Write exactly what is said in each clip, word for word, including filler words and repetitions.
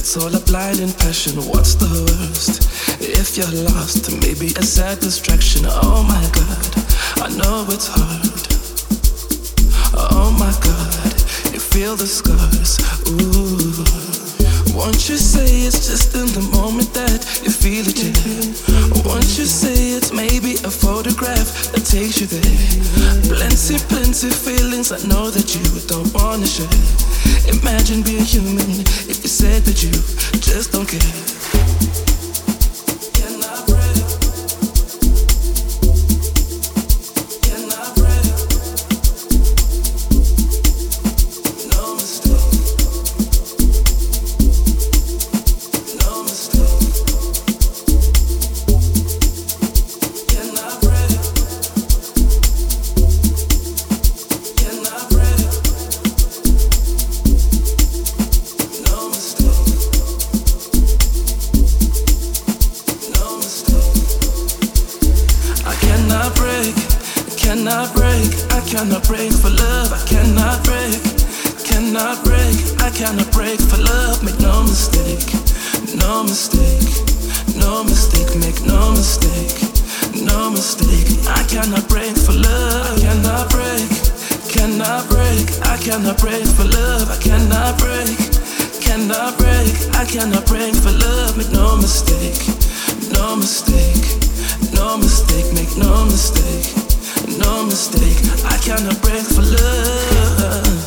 all a blinding passion. What's the worst? If you're lost, maybe a sad distraction. Oh my God, I know it's hard. Oh my God, you feel the scars. Ooh, won't you say it's just in the moment that you feel it, yeah? Won't you say it's maybe a photograph that takes you there? Plenty, plenty feelings I know that you don't wanna share. Imagine being human if you said that you just don't care. Cannot break for love, I cannot break, cannot break, I cannot break for love, make no mistake, no mistake, no mistake, make no mistake, no mistake, I cannot break for love, I cannot break, cannot break, I cannot break for love, I cannot break, cannot break, I cannot break for love, make no mistake, no mistake, no mistake, make no mistake. No mistake, I cannot break for love.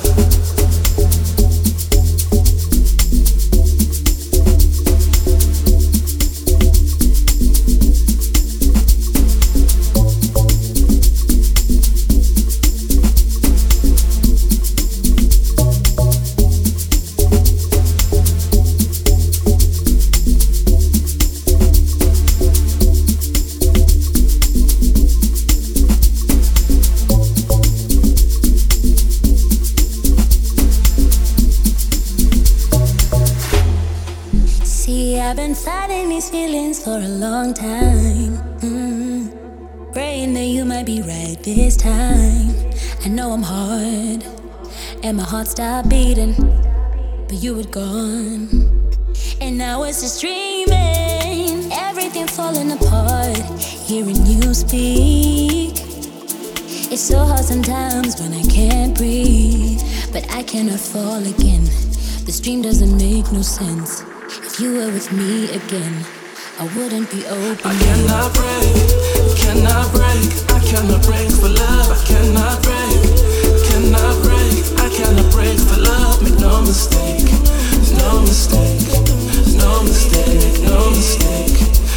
I've been fighting these feelings for a long time, mm-hmm. Praying that you might be right this time. I know I'm hard, and my heart stopped beating, but you were gone. And now it's just dreaming, everything falling apart, hearing you speak. It's so hard sometimes when I can't breathe, but I cannot fall again. This dream doesn't make no sense. If you were with me again, I wouldn't be open. I cannot break, cannot break, I cannot break for love. I cannot break, cannot break, I cannot break for love. Make no mistake, no mistake, no mistake, make no mistake,